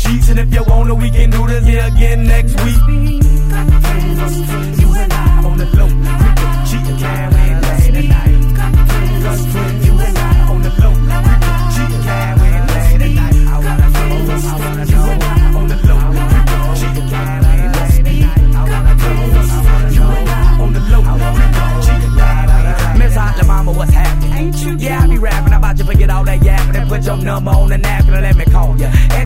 sheets, and if you wanna, we can do this here again next week. You and I on the low, creepin', cheatin', can we ain't late tonight. You and I on the low, creepin', cheatin', can we ain't late tonight. I wanna know, you and I on the low, creepin', cheatin', can we ain't late tonight. I wanna know, you and I on the low, creepin', cheatin', can we ain't late. Miss Hot Mama, what's happening? Yeah, I be rapping, I'm about to forget all that yapping and put your number on the napkin and let me call ya.